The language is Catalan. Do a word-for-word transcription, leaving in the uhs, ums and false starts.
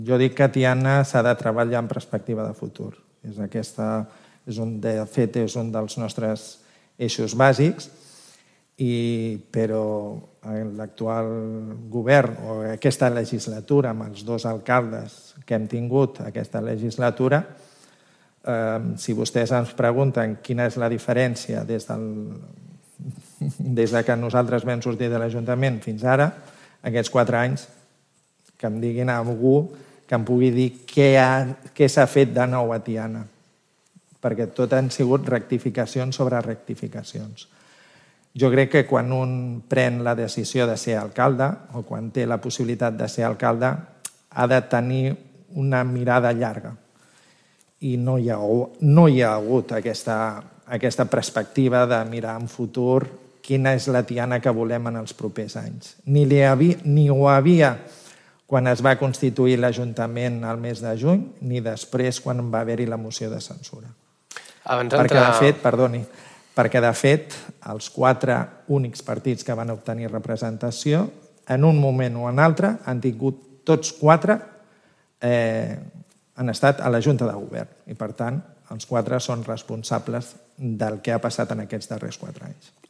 Jo dic que Tiana s'ha de treballar en perspectiva de futur. És aquesta, és un, de fet, és un dels nostres eixos bàsics, i, però l'actual govern o aquesta legislatura, amb els dos alcaldes que hem tingut aquesta legislatura, eh, si vostès ens pregunten quina és la diferència des, del, des de que nosaltres vam sortir de l'Ajuntament fins ara, aquests quatre anys, que em diguin a algú que em pugui dir què, ha, què s'ha fet de nou a Tiana, perquè tot han sigut rectificacions sobre rectificacions. Jo crec que quan un pren la decisió de ser alcalde o quan té la possibilitat de ser alcalde ha de tenir una mirada llarga i no hi ha, no hi ha hagut aquesta, aquesta perspectiva de mirar en futur quina és la Tiana que volem en els propers anys. Ni, li havia, ni ho havia quan es va constituir l'Ajuntament al mes de juny, ni després quan va haver-hi la moció de censura. Abans perquè, de fet, perdoni, perquè, de fet, els quatre únics partits que van obtenir representació, en un moment o en altre, han tingut tots quatre, eh, han estat a la Junta de Govern. I, per tant, els quatre són responsables del que ha passat en aquests darrers quatre anys.